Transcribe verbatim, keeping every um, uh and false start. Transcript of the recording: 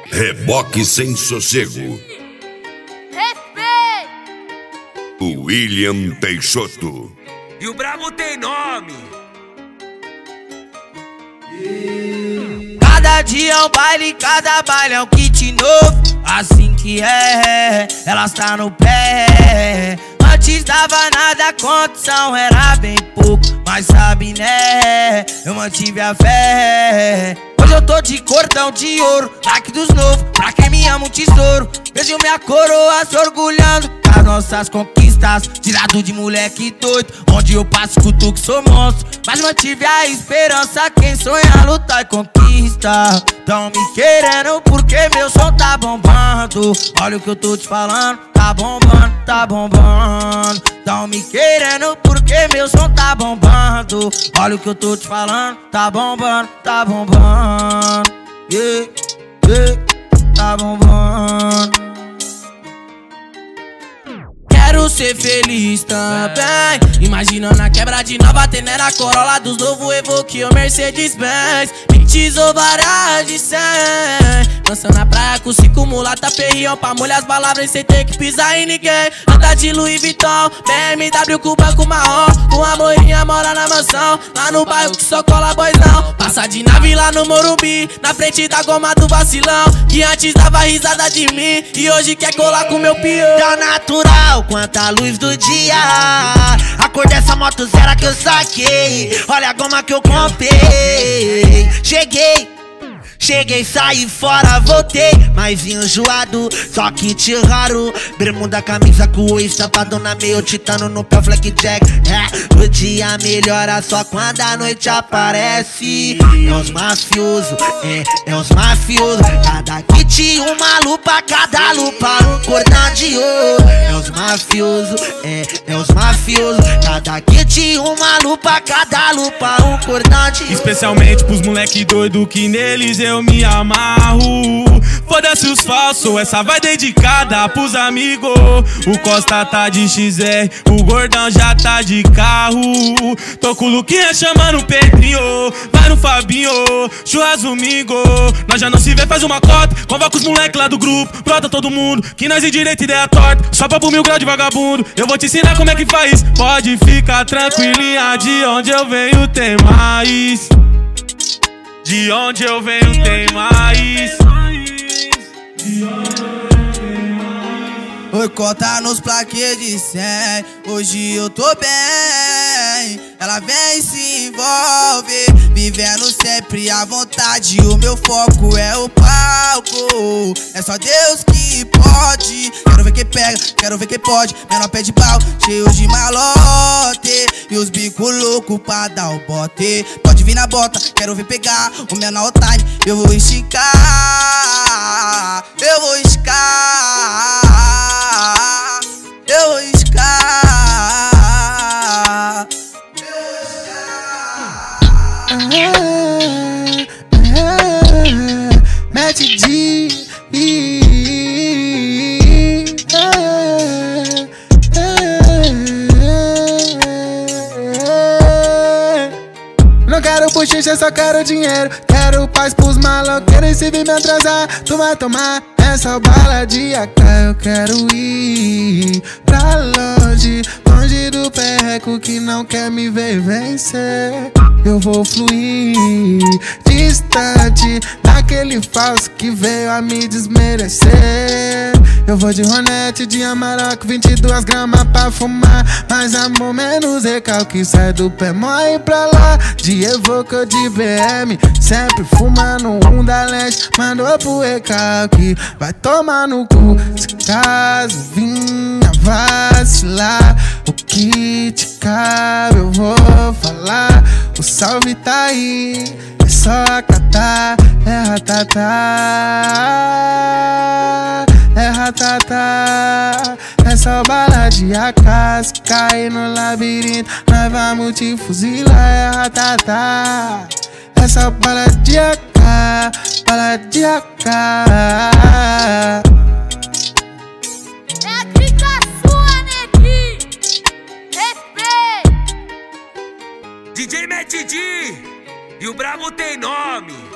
Reboque sem sossego. Respeito. William Peixoto. E o brabo tem nome. Cada dia é um baile, cada baile é um kit novo. Assim que é, elas tá no pé. Antes dava nada, a condição era bem pouco, mas sabe né, eu mantive a fé. Hoje eu tô de cordão de ouro, like dos novos, pra quem me ama um tesouro. Vejo minha coroa se orgulhando das nossas conquistas, tirado de moleque doido, onde eu passo escuto que sou monstro. Mas mantive a esperança, quem sonha lutar e conquista. Tão me querendo porque meu som tá bombando. Olha o que eu tô te falando, tá bombando, tá bombando. Tão me querendo porque meu som tá bombando. Olha o que eu tô te falando, tá bombando, tá bombando. Yeah, yeah, tá bombando. Quero ser feliz também, imaginando a quebra de nova Tenera, Corolla dos novo Evoque ou Mercedes-Benz. Pintes ou varas de cem, dançando na praia com cinco mulata perrião, pra molhar as palavras sem ter que pisar em ninguém. Anda de Louis Vuitton, B M W com banco marrom, com a morinha mora na mansão, lá no bairro que só cola boizão. Passa de nave lá no Morumbi, na frente da goma do vacilão, que antes dava risada de mim e hoje quer colar com meu peão. Tá natural quanta luz do dia, a cor dessa moto zero que eu saquei. Olha a goma que eu comprei. Cheguei, cheguei, saí fora, voltei, mas vim enjoado, só kit raro. Bermuda, camisa com o estampadona, meio titano no pé, blackjack. É, o dia melhora só quando a noite aparece. É os mafiosos, é, é os mafiosos. Cada kit uma lupa, cada lupa um cordão de ouro. É os mafiosos, é, é os mafiosos. Cada kit uma lupa, cada lupa um cordão de ouro. Especialmente pros moleque doido que neles eu me amarro. Foda-se os falsos, essa vai dedicada pros amigos. O Costa tá de X R, o Gordão já tá de carro. Tô com o Luquinha chamando o Pedrinho, vai no Fabinho, churras domingo. Nós já não se vê, faz uma cota, convoca os moleque lá do grupo, brota todo mundo, que nós em direita ideia torta, só pra pro mil grau de vagabundo. Eu vou te ensinar como é que faz, pode ficar tranquilinha, de onde eu venho tem mais. De onde eu venho tem mais. Oi, cota nos plaquês de cem, hoje eu tô bem. Ela vem e se envolve, vivendo sempre à vontade. O meu foco é o palco, é só Deus que pode. Quero ver quem pega, quero ver quem pode. Menor pé de pau, cheio de malote, e os bico louco pra dar o bote. Pode vir na bota, quero ver pegar o menor time. Eu vou esticar, eu vou esticar, eu vou esticar. Mete de não quero bochicha, só quero dinheiro. Quero paz pros maloqueiros, e se vir me atrasar, tu vai tomar essa bala de A K. Eu quero ir pra longe, longe do perreco que não quer me ver vencer. Eu vou fluir distante daquele falso que veio a me desmerecer. Eu vou de Ronete, de Amarok, vinte e duas gramas pra fumar. Mais amor, menos recalque, sai do pé, morre pra lá. De Evoque ou de B M, sempre fumando um da leste, mandou pro recalque, vai tomar no cu. Se caso vinha vacilar, o que te cabe eu vou falar. O salve tá aí, é só acatar, é ratatá, é ratatá. É só bala de A K, se cair no labirinto, nós vamos te fuzilar, é ratatá. É só bala de A K, bala de A K. É a dica sua, neguinho. Respeito. D J Matt D, e o brabo tem nome.